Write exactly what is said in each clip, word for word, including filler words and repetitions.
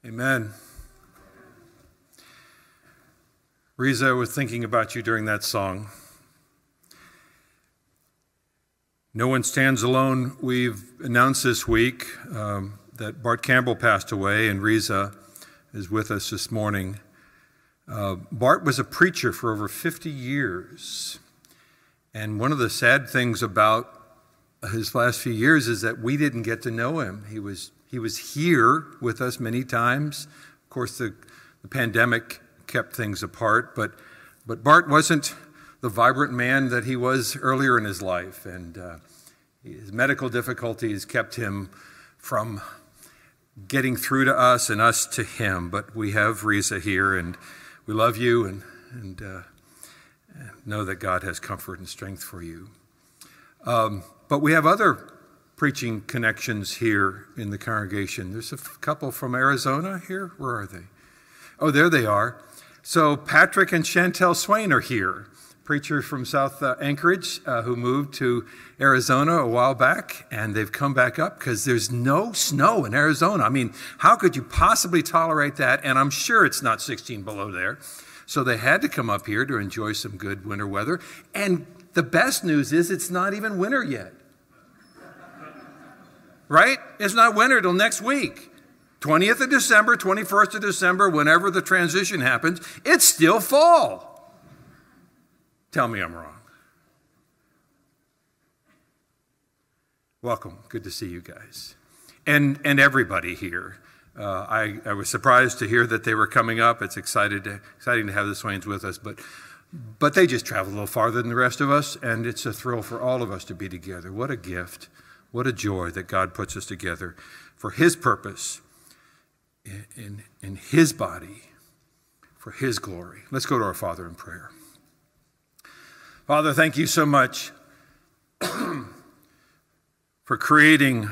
Amen. Riza, I was thinking about you during that song. No one stands alone. We've announced this week um, that Bart Campbell passed away, and Riza is with us this morning. Uh, Bart was a preacher for over fifty years, and one of the sad things about his last few years is that we didn't get to know him. He was he was here with us many times. Of course, the, the pandemic kept things apart, but but Bart wasn't the vibrant man that he was earlier in his life, and uh, his medical difficulties kept him from getting through to us and us to him. But we have Riza here, and we love you, and and uh, know that God has comfort and strength for you. Um, but we have other preaching connections here in the congregation. There's a couple from Arizona here. Where are they? Oh, there they are. So Patrick and Chantel Swain are here, preachers from South uh, Anchorage uh, who moved to Arizona a while back, and they've come back up because there's no snow in Arizona. I mean, how could you possibly tolerate that? And I'm sure it's not sixteen below there. So they had to come up here to enjoy some good winter weather. And the best news is it's not even winter yet. Right? It's not winter till next week. twentieth of December, twenty-first of December, whenever the transition happens, it's still fall. Tell me I'm wrong. Welcome. Good to see you guys. And and everybody here. Uh, I, I was surprised to hear that they were coming up. It's excited to, exciting to have the Swains with us, but but they just traveled a little farther than the rest of us, and it's a thrill for all of us to be together. What a gift. What a joy that God puts us together for His purpose, in, in, in His body, for His glory. Let's go to our Father in prayer. Father, thank you so much for creating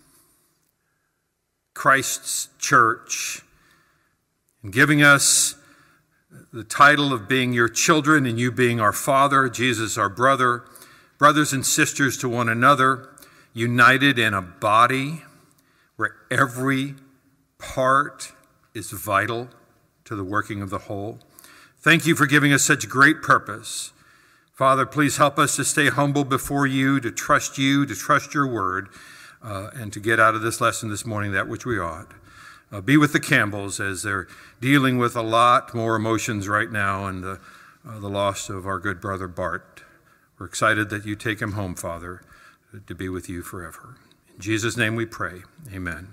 Christ's church and giving us the title of being your children and you being our Father, Jesus our brother, brothers and sisters to one another, united in a body where every part is vital to the working of the whole. Thank you for giving us such great purpose. Father, please help us to stay humble before you, to trust you, to trust your word, uh, and to get out of this lesson this morning that which we ought. Uh, be with the Campbells as they're dealing with a lot more emotions right now and the, uh, the loss of our good brother Bart. We're excited that you take him home, Father, to be with you forever. In Jesus' name we pray. Amen.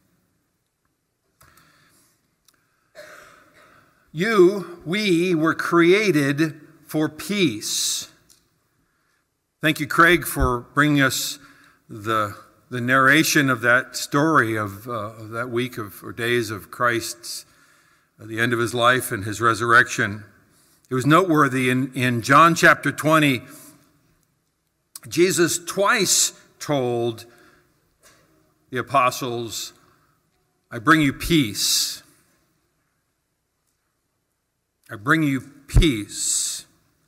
You, we were created for peace. Thank you, Craig, for bringing us the, the narration of that story of, uh, of that week of, or days of Christ's, uh, the end of his life and his resurrection. It was noteworthy in, in John chapter twenty, Jesus twice told the apostles, I bring you peace. I bring you peace.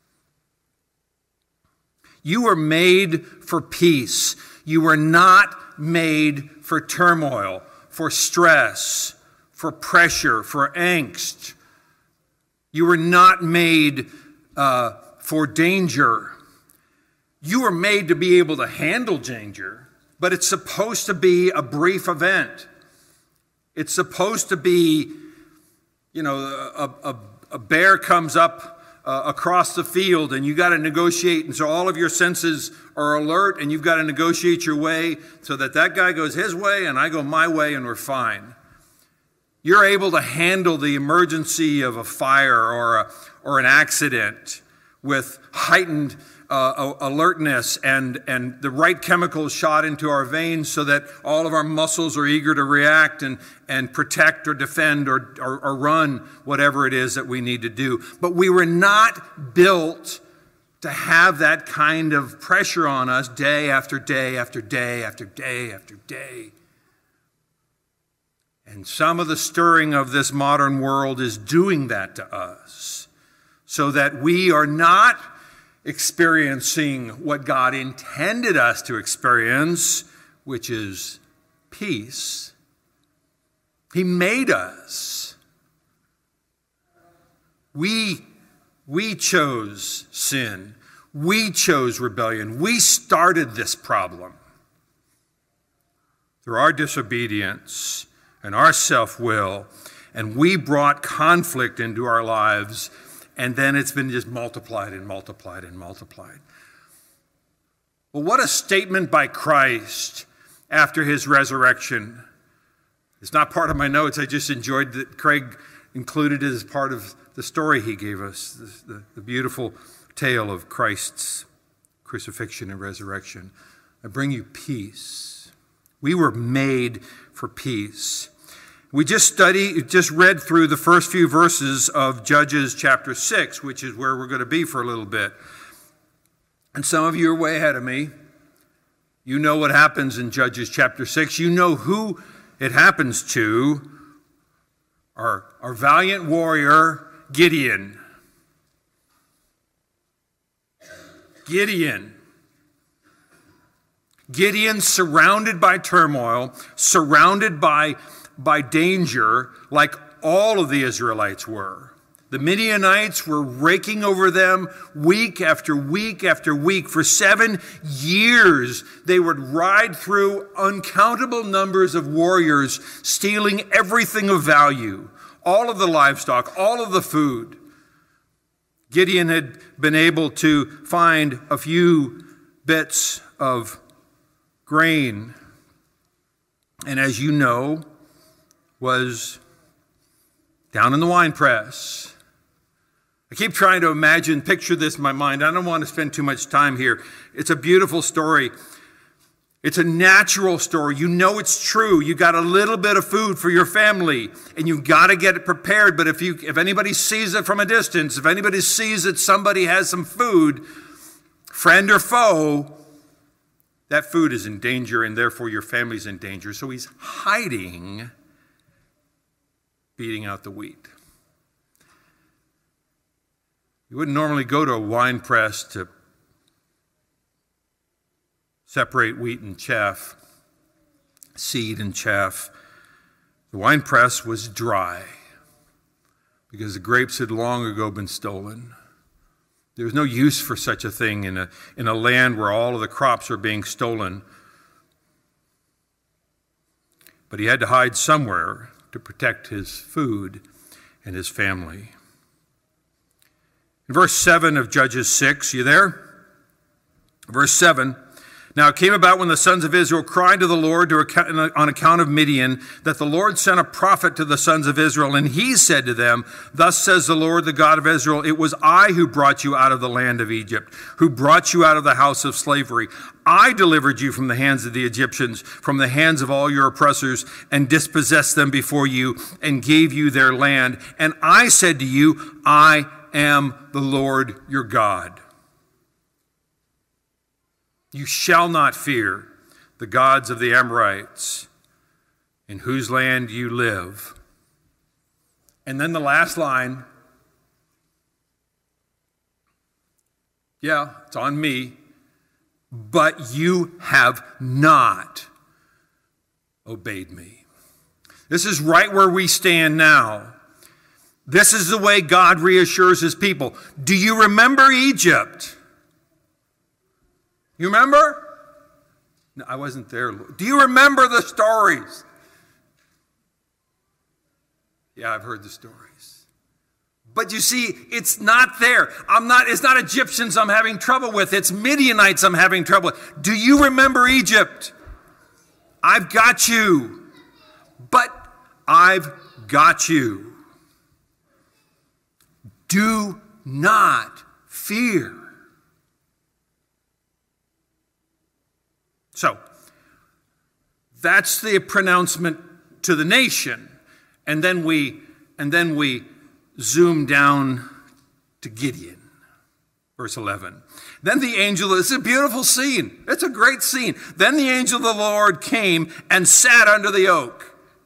You were made for peace. You were not made for turmoil, for stress, for pressure, for angst. You were not made uh, for danger. You were made to be able to handle danger, but it's supposed to be a brief event. It's supposed to be, you know, a, a, a bear comes up uh, across the field and you got to negotiate, and so all of your senses are alert and you've got to negotiate your way so that that guy goes his way and I go my way and we're fine. You're able to handle the emergency of a fire or a, or an accident with heightened Uh, alertness and, and the right chemicals shot into our veins so that all of our muscles are eager to react and, and protect or defend or, or, or run whatever it is that we need to do. But we were not built to have that kind of pressure on us day after day after day after day after day. And some of the stirring of this modern world is doing that to us so that we are not experiencing what God intended us to experience, which is peace, He made us. We, we chose sin. We chose rebellion. We started this problem. Through our disobedience and our self-will, and we brought conflict into our lives, and then it's been just multiplied and multiplied and multiplied. Well, what a statement by Christ after his resurrection. It's not part of my notes. I just enjoyed that Craig included it as part of the story he gave us, the, the, the beautiful tale of Christ's crucifixion and resurrection. I bring you peace. We were made for peace. We just studied, just read through the first few verses of Judges chapter six, which is where we're going to be for a little bit. And some of you are way ahead of me. You know what happens in Judges chapter six. You know who it happens to. Our, our valiant warrior, Gideon. Gideon. Gideon surrounded by turmoil, surrounded by, by danger, like all of the Israelites were. The Midianites were raking over them week after week after week. For seven years, they would ride through uncountable numbers of warriors, stealing everything of value, all of the livestock, all of the food. Gideon had been able to find a few bits of grain, and as you know, was down in the wine press. I keep trying to imagine, picture this in my mind. I don't want to spend too much time here. It's a beautiful story. It's a natural story. You know it's true. You got a little bit of food for your family, and you've got to get it prepared. But if you, if anybody sees it from a distance, if anybody sees that somebody has some food, friend or foe, that food is in danger, and therefore your family's in danger. So he's hiding, beating out the wheat. You wouldn't normally go to a wine press to separate wheat and chaff, seed and chaff. The wine press was dry because the grapes had long ago been stolen. There was no use for such a thing in a, in a land where all of the crops are being stolen. But he had to hide somewhere to protect his food and his family. In verse seven of Judges six, you there? Verse seven, now it came about when the sons of Israel cried to the Lord to account, on account of Midian, that the Lord sent a prophet to the sons of Israel, and he said to them, thus says the Lord, the God of Israel, it was I who brought you out of the land of Egypt, who brought you out of the house of slavery. I delivered you from the hands of the Egyptians, from the hands of all your oppressors, and dispossessed them before you, and gave you their land. And I said to you, I am the Lord your God. You shall not fear the gods of the Amorites, in whose land you live. And then the last line, yeah, it's on me, but you have not obeyed me. This is right where we stand now. This is the way God reassures his people. Do you remember Egypt? You remember? No, I wasn't there. Do you remember the stories? Yeah, I've heard the stories. But you see, it's not there. I'm not, it's not Egyptians I'm having trouble with. It's Midianites I'm having trouble with. Do you remember Egypt? I've got you. But I've got you. Do not fear. So, that's the pronouncement to the nation. And then we and then we zoom down to Gideon. Verse eleven. Then the angel, it's a beautiful scene. It's a great scene. Then the angel of the Lord came and sat under the oak.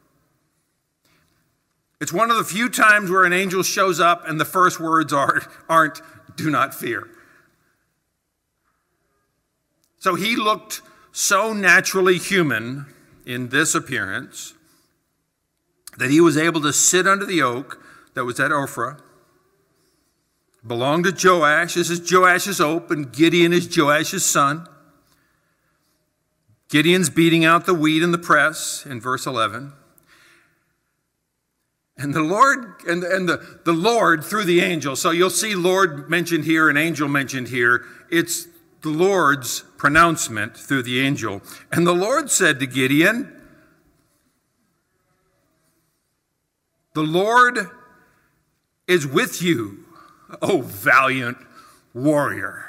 It's one of the few times where an angel shows up and the first words are, aren't, do not fear. So he looked so naturally human in this appearance that he was able to sit under the oak that was at Ophrah. Belonged to Joash. This is Joash's oak, and Gideon is Joash's son. Gideon's beating out the wheat in the press in verse eleven. And the Lord, and, and the, the Lord through the angel. So you'll see Lord mentioned here and angel mentioned here. It's the Lord's pronouncement through the angel. And the Lord said to Gideon, the Lord is with you, O valiant warrior.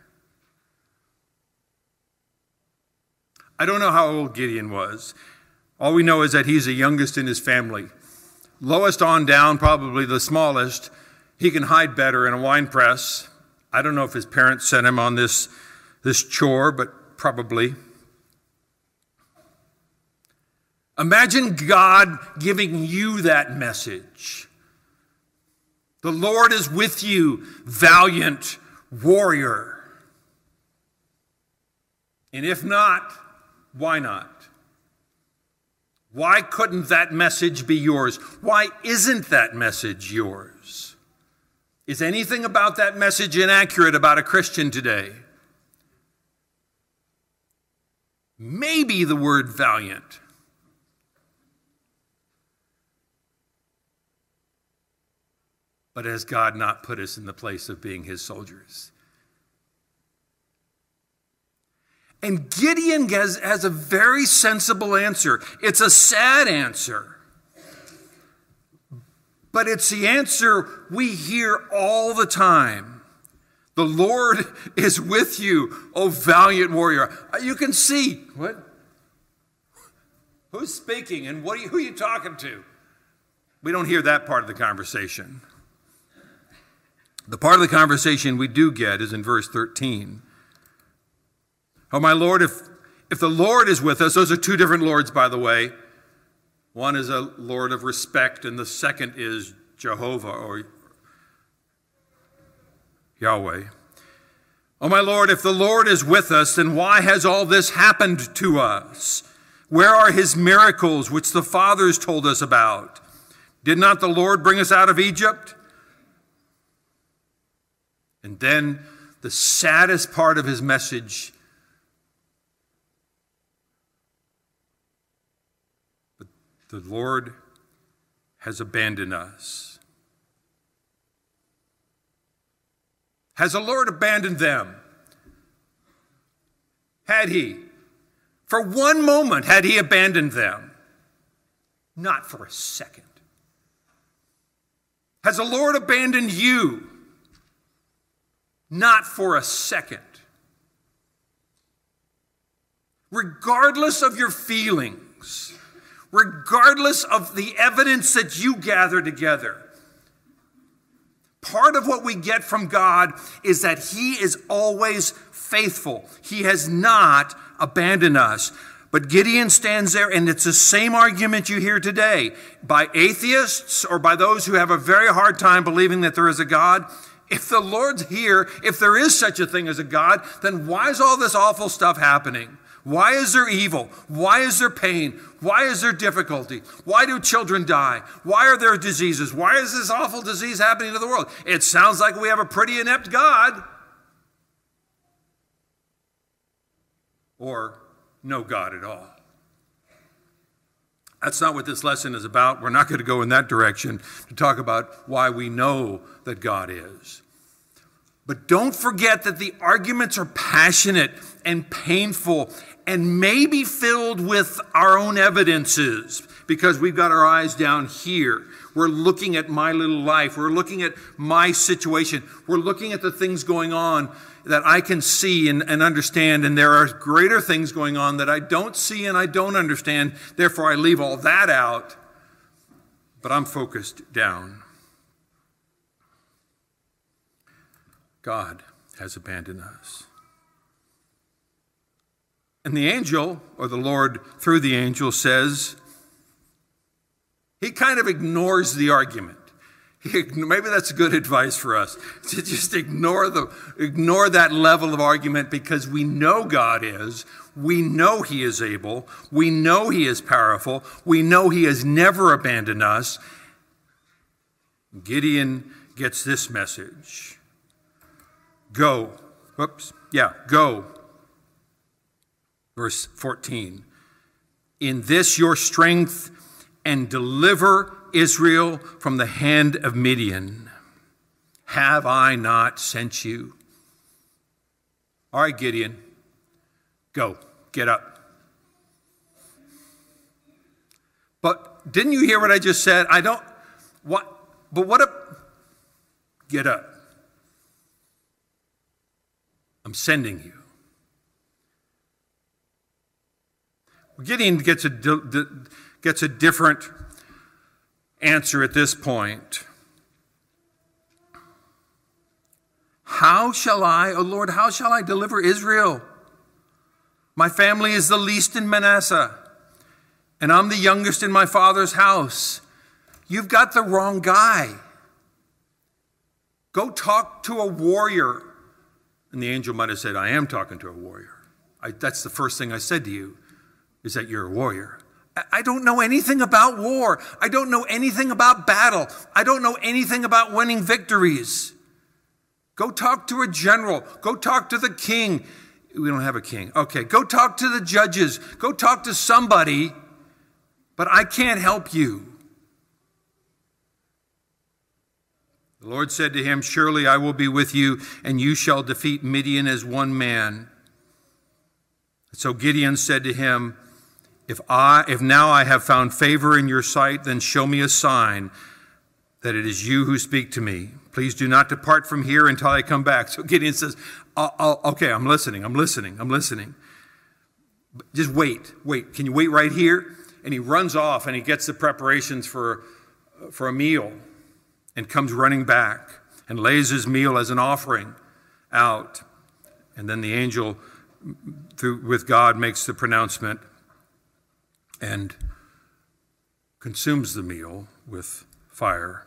I don't know how old Gideon was. All we know is that he's the youngest in his family. Lowest on down, probably the smallest. He can hide better in a wine press. I don't know if his parents sent him on this, this chore, but probably. Imagine God giving you that message. The Lord is with you, valiant warrior. And if not, why not? Why couldn't that message be yours? Why isn't that message yours? Is anything about that message inaccurate about a Christian today? Maybe the word valiant. But has God not put us in the place of being his soldiers? And Gideon has, has a very sensible answer. It's a sad answer. But it's the answer we hear all the time. The Lord is with you, O valiant warrior. You can see, what? Who's speaking and what are you, who are you talking to? We don't hear that part of the conversation. The part of the conversation we do get is in verse thirteen. Oh, my Lord, if, if the Lord is with us, those are two different Lords, by the way. One is a Lord of respect, and the second is Jehovah or Yahweh. Oh, my Lord, if the Lord is with us, then why has all this happened to us? Where are his miracles, which the fathers told us about? Did not the Lord bring us out of Egypt? And then the saddest part of his message, but the Lord has abandoned us. Has the Lord abandoned them? Had he? For one moment, had he abandoned them? Not for a second. Has the Lord abandoned you? Not for a second. Regardless of your feelings, regardless of the evidence that you gather together, part of what we get from God is that he is always faithful. He has not abandoned us. But Gideon stands there, and it's the same argument you hear today by atheists or by those who have a very hard time believing that there is a God. If the Lord's here, if there is such a thing as a God, then why is all this awful stuff happening? Why is there evil? Why is there pain? Why is there difficulty? Why do children die? Why are there diseases? Why is this awful disease happening to the world? It sounds like we have a pretty inept God. Or no God at all. That's not what this lesson is about. We're not going to go in that direction to talk about why we know that God is. But don't forget that the arguments are passionate and painful and maybe filled with our own evidences because we've got our eyes down here. We're looking at my little life. We're looking at my situation. We're looking at the things going on that I can see and, and understand, and there are greater things going on that I don't see and I don't understand. Therefore, I leave all that out, but I'm focused down. God has abandoned us. And the angel, or the Lord through the angel, says, he kind of ignores the argument. He, maybe that's good advice for us, to just ignore the ignore that level of argument because we know God is. We know he is able. We know he is powerful. We know he has never abandoned us. Gideon gets this message. Go. Whoops. Yeah, go. Verse fourteen. In this your strength, and deliver Israel from the hand of Midian. Have I not sent you? All right, Gideon, go, get up. But didn't you hear what I just said? I don't, what, but what up? Get up. I'm sending you. Gideon gets a, gets a different answer at this point. How shall I, O Lord, how shall I deliver Israel? My family is the least in Manasseh, and I'm the youngest in my father's house. You've got the wrong guy. Go talk to a warrior. And the angel might have said, I am talking to a warrior. I, that's the first thing I said to you, is that you're a warrior. I, I don't know anything about war. I don't know anything about battle. I don't know anything about winning victories. Go talk to a general. Go talk to the king. We don't have a king. Okay, go talk to the judges. Go talk to somebody, but I can't help you. The Lord said to him, surely I will be with you, and you shall defeat Midian as one man. So Gideon said to him, if I, if now I have found favor in your sight, then show me a sign that it is you who speak to me. Please do not depart from here until I come back. So Gideon says, I'll, I'll, okay, I'm listening, I'm listening, I'm listening. Just wait, wait. Can you wait right here? And he runs off and he gets the preparations for, for a meal and comes running back and lays his meal as an offering out. And then the angel through, with God makes the pronouncement and consumes the meal with fire.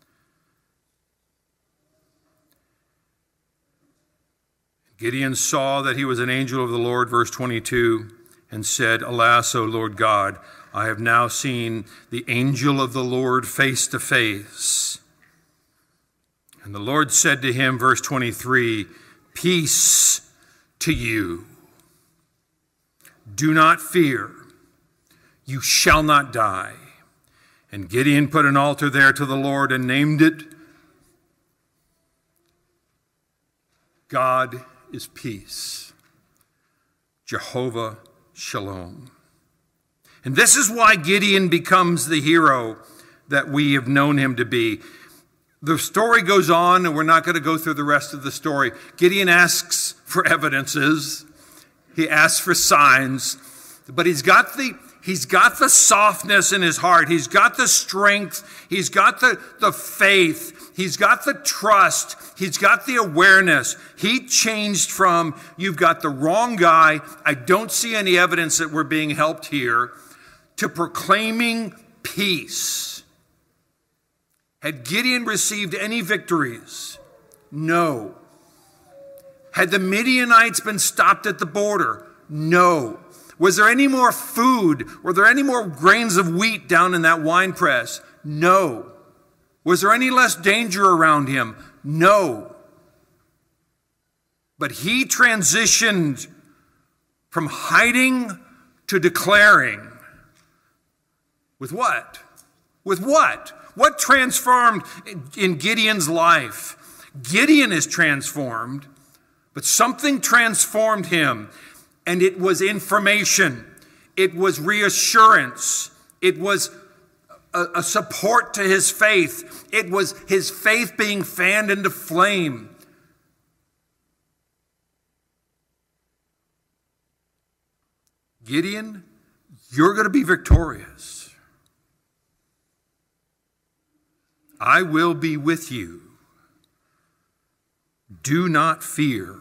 Gideon saw that he was an angel of the Lord, verse twenty-two, and said, alas, O Lord God, I have now seen the angel of the Lord face to face. And the Lord said to him, verse twenty-three, peace to you. Do not fear. You shall not die. And Gideon put an altar there to the Lord and named it God is peace. Jehovah Shalom. And this is why Gideon becomes the hero that we have known him to be. The story goes on, and we're not going to go through the rest of the story. Gideon asks for evidences. He asks for signs. But he's got the He's got the softness in his heart. He's got the strength. He's got the, the faith. He's got the trust. He's got the awareness. He changed from, you've got the wrong guy, I don't see any evidence that we're being helped here, to proclaiming peace. Had Gideon received any victories? No. Had the Midianites been stopped at the border? No. Was there any more food? Were there any more grains of wheat down in that wine press? No. Was there any less danger around him? No. But he transitioned from hiding to declaring. With what? With what? What transformed in Gideon's life? Gideon is transformed, but something transformed him. And it was information. It was reassurance. It was a, a support to his faith. It was his faith being fanned into flame. Gideon, you're going to be victorious. I will be with you. Do not fear.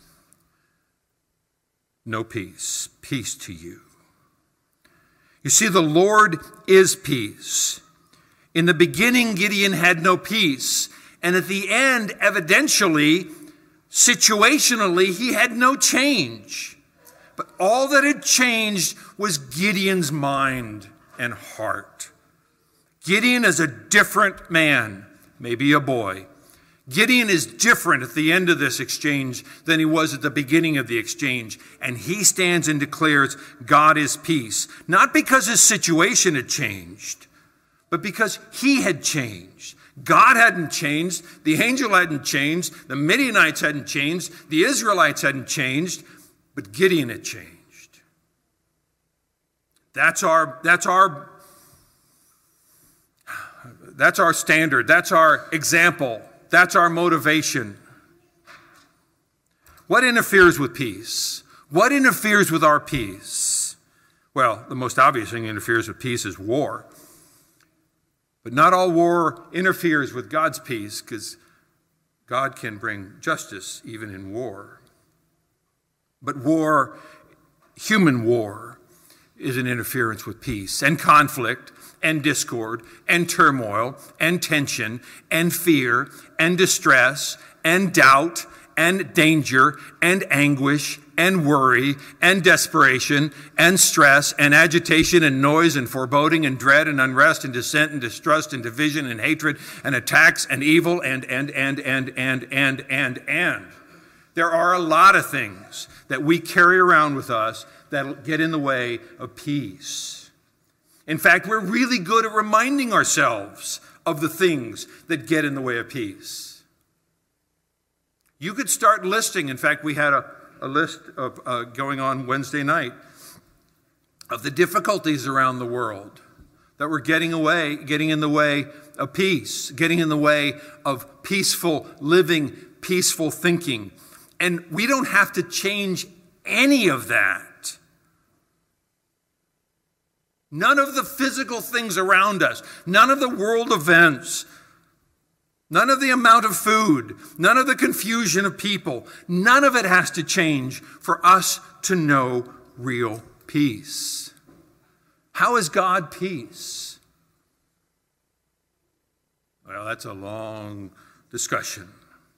No peace. Peace to you. You see, the Lord is peace. In the beginning, Gideon had no peace. And at the end, evidentially, situationally, he had no change. But all that had changed was Gideon's mind and heart. Gideon is a different man, maybe a boy. Gideon is different at the end of this exchange than he was at the beginning of the exchange. And he stands and declares, God is peace. Not because his situation had changed, but because he had changed. God hadn't changed. The angel hadn't changed. The Midianites hadn't changed. The Israelites hadn't changed. But Gideon had changed. That's our, that's our, that's our standard. That's our example. That's our motivation. What interferes with peace? What interferes with our peace? Well, the most obvious thing that interferes with peace is war. But not all war interferes with God's peace, because God can bring justice even in war. But war, human war, is an interference with peace and conflict and discord and turmoil and tension and fear and distress and doubt and danger and anguish and worry and desperation and stress and agitation and noise and foreboding and dread and unrest and dissent and distrust and division and hatred and attacks and evil and, and, and, and, and, and, and, and. There are a lot of things that we carry around with us that get in the way of peace. In fact, we're really good at reminding ourselves of the things that get in the way of peace. You could start listing, in fact, we had a, a list of uh, going on Wednesday night of the difficulties around the world that were getting away, getting in the way of peace, getting in the way of peaceful living, peaceful thinking. And we don't have to change any of that. None of the physical things around us, none of the world events, none of the amount of food, none of the confusion of people, none of it has to change for us to know real peace. How is God peace? Well, that's a long discussion.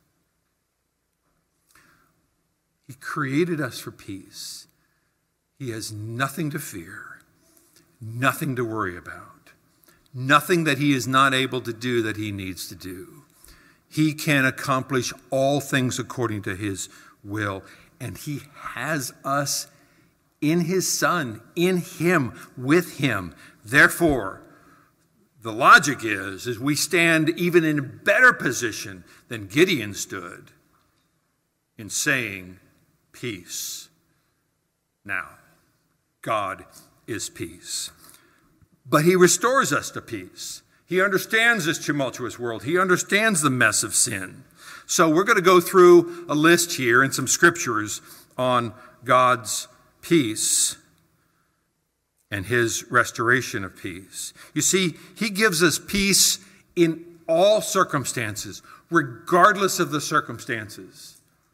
He created us for peace. He has nothing to fear, nothing to worry about, nothing that he is not able to do that he needs to do. He can accomplish all things according to his will, and he has us in his Son, in him, with him. Therefore, the logic is, is we stand even in a better position than Gideon stood in saying, peace. Now, God is peace. But he restores us to peace. He understands this tumultuous world. He understands the mess of sin. So we're going to go through a list here and some scriptures on God's peace and his restoration of peace. You see, he gives us peace in all circumstances, regardless of the circumstances.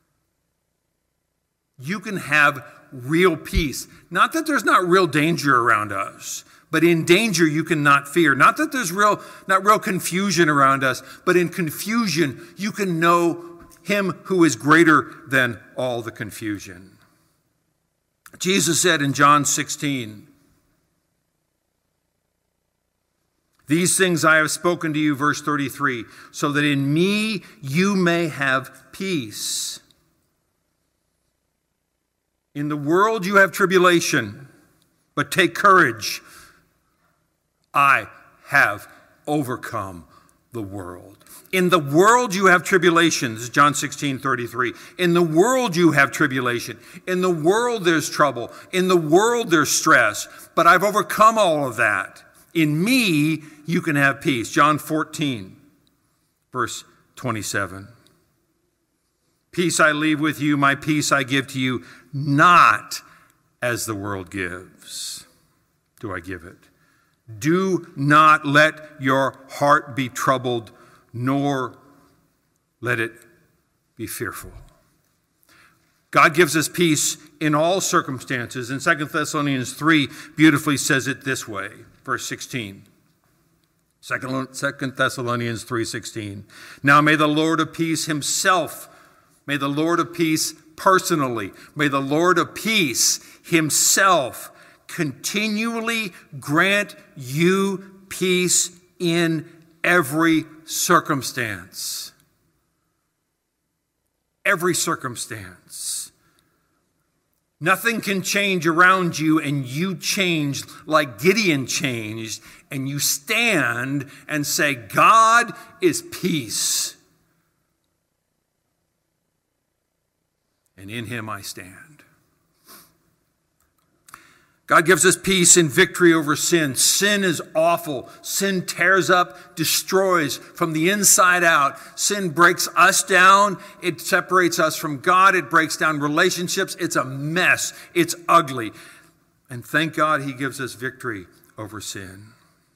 You can have real peace. Not that there's not real danger around us, but in danger you cannot fear. Not that there's real, not real confusion around us, but in confusion you can know him who is greater than all the confusion. Jesus said in John sixteen, these things I have spoken to you, verse thirty-three, so that in me you may have peace. In the world you have tribulation, but take courage. I have overcome the world. In the world you have tribulation. This is John sixteen thirty-three. In the world you have tribulation. In the world there's trouble. In the world there's stress. But I've overcome all of that. In me you can have peace. John fourteen, verse twenty-seven. Peace I leave with you, my peace I give to you, not as the world gives do I give it. Do not let your heart be troubled, nor let it be fearful. God gives us peace in all circumstances. And Second Thessalonians three beautifully says it this way, verse sixteen. Second Thessalonians three sixteen. Now may the Lord of peace himself, may the Lord of peace personally. May the Lord of peace himself continually grant you peace in every circumstance. Every circumstance. Nothing can change around you, and you change like Gideon changed, and you stand and say, God is peace, and in him I stand. God gives us peace in victory over sin. Sin is awful. Sin tears up, destroys from the inside out. Sin breaks us down. It separates us from God. It breaks down relationships. It's a mess. It's ugly. And thank God he gives us victory over sin.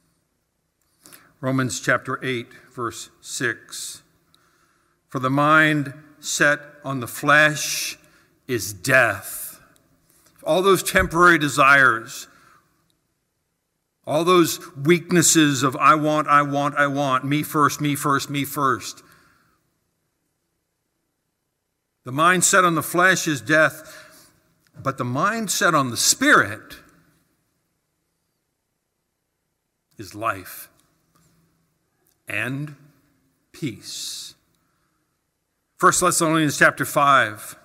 Romans chapter eight, verse six. For the mind set on the flesh is death. All those temporary desires, all those weaknesses of I want, I want, I want, me first, me first, me first. The mind set on the flesh is death, but the mind set on the Spirit is life and peace. First Thessalonians chapter five.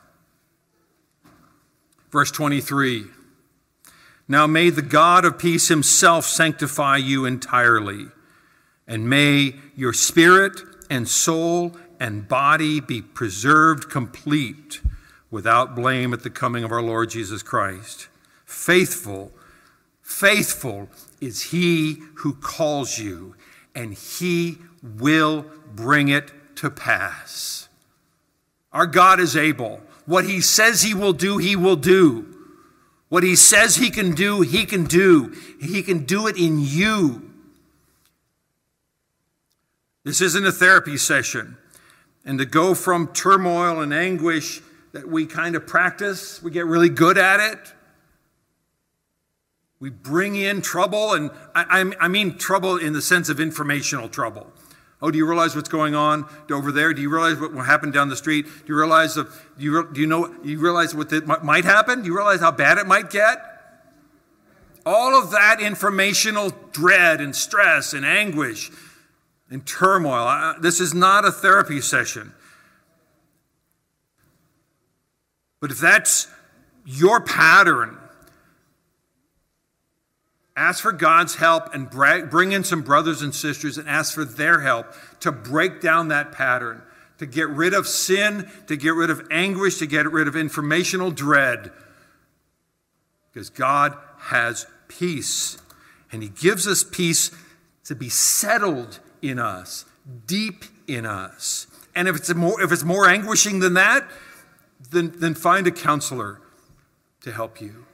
Verse twenty-three, now may the God of peace himself sanctify you entirely, and may your spirit and soul and body be preserved complete without blame at the coming of our Lord Jesus Christ. Faithful, faithful is he who calls you, and he will bring it to pass. Our God is able. What he says he will do, he will do. What he says he can do, he can do. He can do it in you. This isn't a therapy session. And to go from turmoil and anguish that we kind of practice, we get really good at it. We bring in trouble, and I, I mean trouble in the sense of informational trouble. Oh, do you realize what's going on over there? Do you realize what happened down the street? Do you realize, the, do, you, do you know, do you realize what the, might happen? Do you realize how bad it might get? All of that informational dread and stress and anguish and turmoil. I, this is not a therapy session. But if that's your pattern, ask for God's help and bring in some brothers and sisters and ask for their help to break down that pattern, to get rid of sin, to get rid of anguish, to get rid of informational dread. Because God has peace, and he gives us peace to be settled in us, deep in us. And if it's more, if it's more anguishing than that, then, then find a counselor to help you.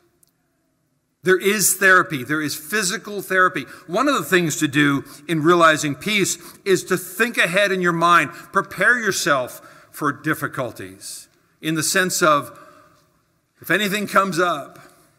There is therapy. There is physical therapy. One of the things to do in realizing peace is to think ahead in your mind. Prepare yourself for difficulties in the sense of, if anything comes up,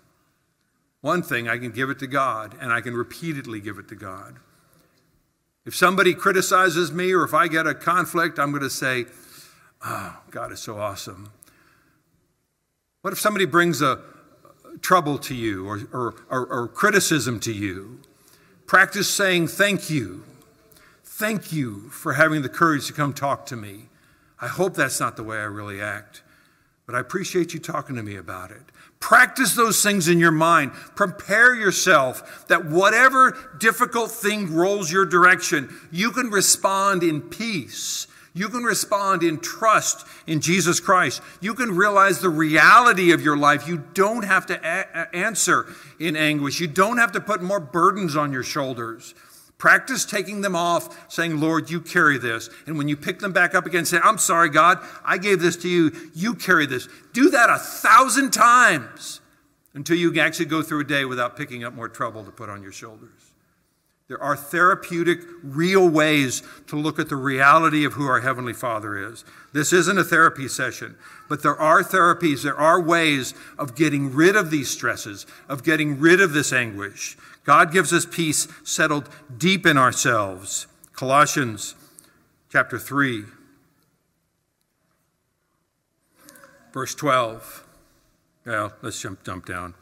one thing, I can give it to God, and I can repeatedly give it to God. If somebody criticizes me or if I get a conflict, I'm going to say, oh, God is so awesome. What if somebody brings a trouble to you or, or, or, or criticism to you? Practice saying thank you. Thank you for having the courage to come talk to me. I hope that's not the way I really act, but I appreciate you talking to me about it. Practice those things in your mind. Prepare yourself that whatever difficult thing rolls your direction, you can respond in peace. You can respond in trust in Jesus Christ. You can realize the reality of your life. You don't have to a- answer in anguish. You don't have to put more burdens on your shoulders. Practice taking them off, saying, Lord, you carry this. And when you pick them back up again, say, I'm sorry, God, I gave this to you. You carry this. Do that a thousand times until you actually go through a day without picking up more trouble to put on your shoulders. There are therapeutic, real ways to look at the reality of who our Heavenly Father is. This isn't a therapy session, but there are therapies, there are ways of getting rid of these stresses, of getting rid of this anguish. God gives us peace settled deep in ourselves. Colossians chapter three. verse twelve. Well, let's jump, jump down.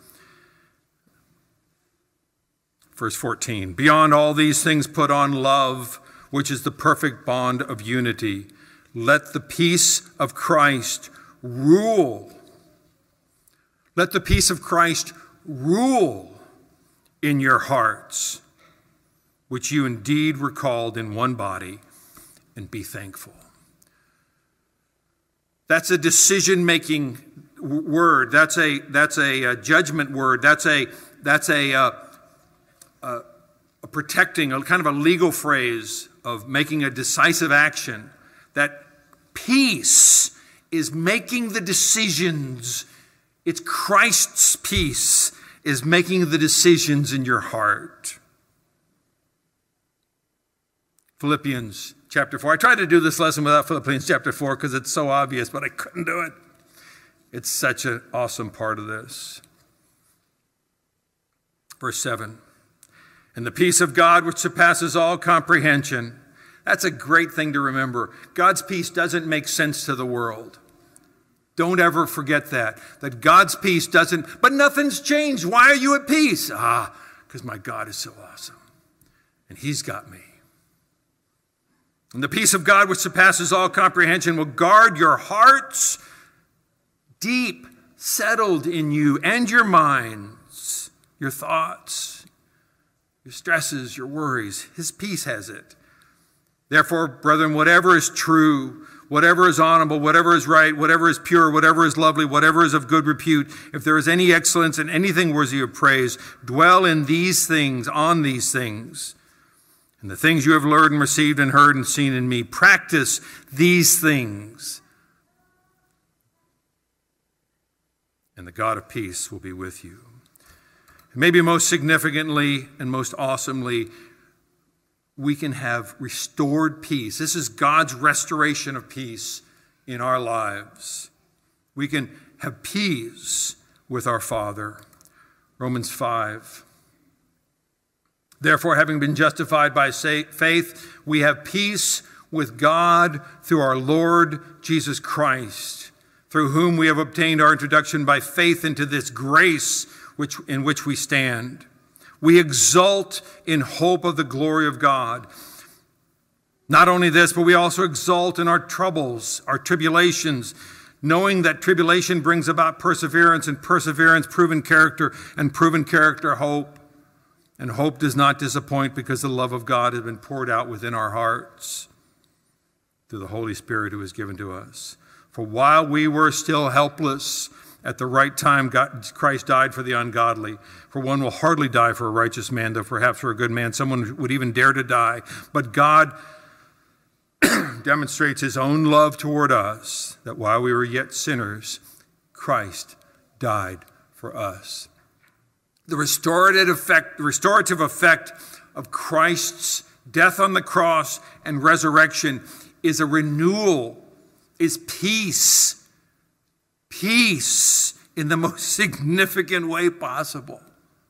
Verse fourteen. Beyond all these things put on love, which is the perfect bond of unity. Let the peace of Christ rule. Let the peace of Christ rule in your hearts, which you indeed were called in one body, and be thankful. That's a decision-making word. That's a that's a, a judgment word. That's a that's a, a, a, a protecting, a kind of a legal phrase of making a decisive action. That peace is making the decisions. It's Christ's peace is making the decisions in your heart. Philippians chapter four. I tried to do this lesson without Philippians chapter four because it's so obvious, but I couldn't do it. It's such an awesome part of this. Verse seven. And the peace of God which surpasses all comprehension. That's a great thing to remember. God's peace doesn't make sense to the world. Don't ever forget that. That God's peace doesn't, but nothing's changed. Why are you at peace? Ah, because my God is so awesome. And he's got me. And the peace of God which surpasses all comprehension will guard your hearts deep, settled in you, and your minds, your thoughts, your stresses, your worries. His peace has it. Therefore, brethren, whatever is true, whatever is honorable, whatever is right, whatever is pure, whatever is lovely, whatever is of good repute, if there is any excellence and anything worthy of praise, dwell in these things, on these things. And the things you have learned and received and heard and seen in me, practice these things. And the God of peace will be with you. And maybe most significantly and most awesomely, we can have restored peace. This is God's restoration of peace in our lives. We can have peace with our Father. Romans five. Therefore, having been justified by faith, we have peace with God through our Lord Jesus Christ, through whom we have obtained our introduction by faith into this grace which, in which we stand. We exult in hope of the glory of God. Not only this, but we also exult in our troubles, our tribulations, knowing that tribulation brings about perseverance, and perseverance, proven character, and proven character, hope. And hope does not disappoint because the love of God has been poured out within our hearts through the Holy Spirit who is given to us. For while we were still helpless, at the right time, God, Christ died for the ungodly. For one will hardly die for a righteous man, though perhaps for a good man someone would even dare to die. But God demonstrates his own love toward us, that while we were yet sinners, Christ died for us. The restorative effect, the restorative effect of Christ's death on the cross and resurrection is a renewal, is peace. Peace in the most significant way possible.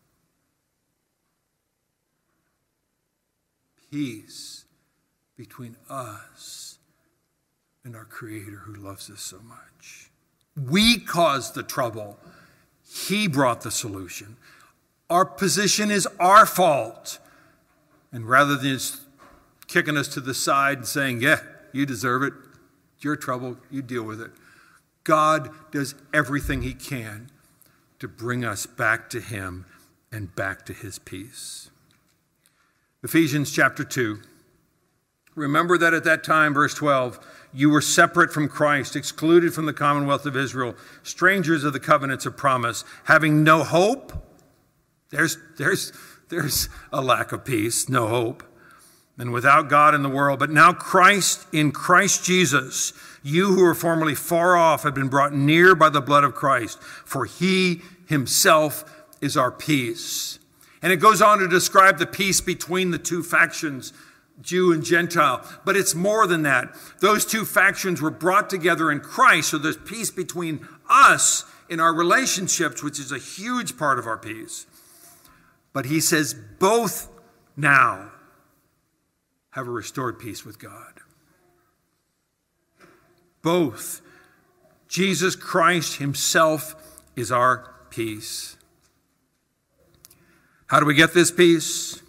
Peace between us and our Creator who loves us so much. We caused the trouble. He brought the solution. Our position is our fault. And rather than just kicking us to the side and saying, yeah, you deserve it. It's your trouble. You deal with it. God does everything he can to bring us back to him and back to his peace. Ephesians chapter two. Remember that at that time, verse twelve, you were separate from Christ, excluded from the commonwealth of Israel, strangers of the covenants of promise, having no hope. There's, there's, there's a lack of peace, no hope, and without God in the world. But now Christ, in Christ Jesus, you who were formerly far off have been brought near by the blood of Christ, for he himself is our peace. And it goes on to describe the peace between the two factions, Jew and Gentile. But it's more than that. Those two factions were brought together in Christ, so there's peace between us in our relationships, which is a huge part of our peace. But he says both now have a restored peace with God. Both Jesus Christ himself is our peace. How do we get this peace?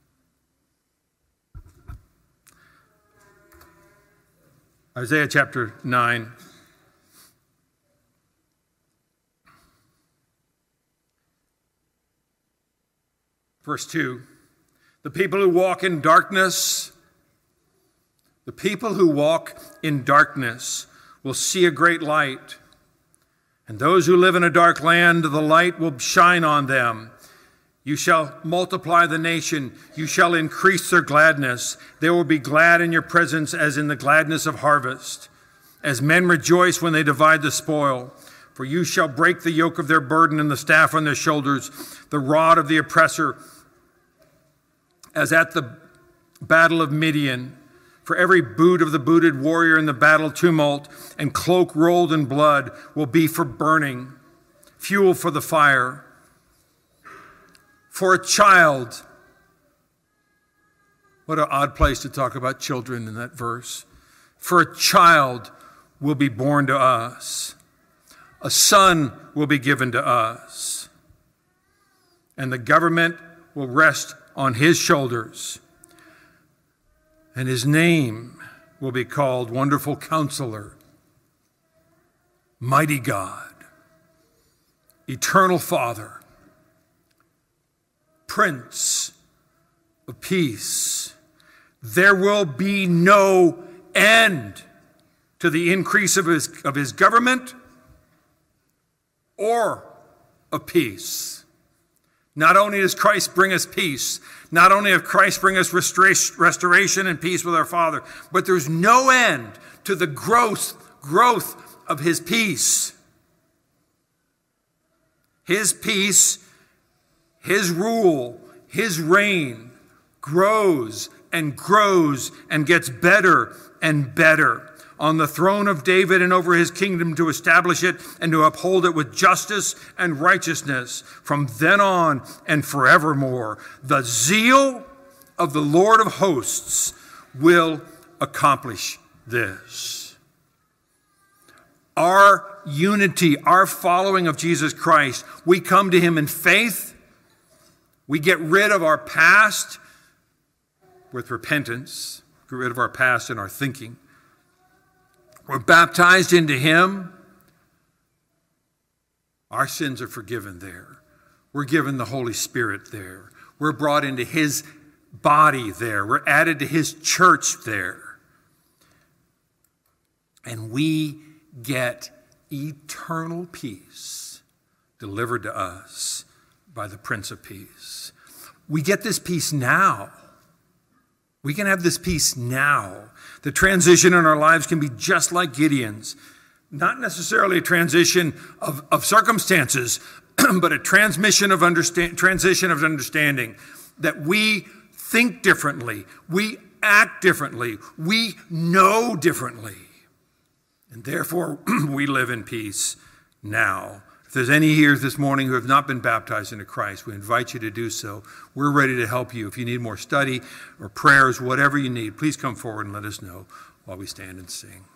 Isaiah chapter nine. Verse two. The people who walk in darkness, the people who walk in darkness will see a great light. And those who live in a dark land, the light will shine on them. You shall multiply the nation. You shall increase their gladness. They will be glad in your presence as in the gladness of harvest, as men rejoice when they divide the spoil. For you shall break the yoke of their burden and the staff on their shoulders, the rod of the oppressor, as at the battle of Midian. For every boot of the booted warrior in the battle tumult and cloak rolled in blood will be for burning, fuel for the fire. For a child, what an odd place to talk about children in that verse. For a child will be born to us. A son will be given to us. And the government will rest on his shoulders. And his name will be called Wonderful Counselor, Mighty God, Eternal Father, Prince of Peace. There will be no end to the increase of his, of his government or of peace. Not only does Christ bring us peace, not only does Christ bring us restoration and peace with our Father, but there's no end to the growth, growth of his peace. His peace, his rule, his reign grows and grows and gets better and better on the throne of David and over his kingdom, to establish it and to uphold it with justice and righteousness from then on and forevermore. The zeal of the Lord of hosts will accomplish this. Our unity, our following of Jesus Christ, we come to him in faith. We get rid of our past with repentance, get rid of our past in our thinking. We're baptized into him. Our sins are forgiven there. We're given the Holy Spirit there. We're brought into his body there. We're added to his church there. And we get eternal peace delivered to us by the Prince of Peace. We get this peace now. We can have this peace now. The transition in our lives can be just like Gideon's. Not necessarily a transition of, of circumstances, but a transmission of understand, transition of understanding. That we think differently. We act differently. We know differently. And therefore, we live in peace now. If there's any here this morning who have not been baptized into Christ, we invite you to do so. We're ready to help you. If you need more study or prayers, whatever you need, please come forward and let us know while we stand and sing.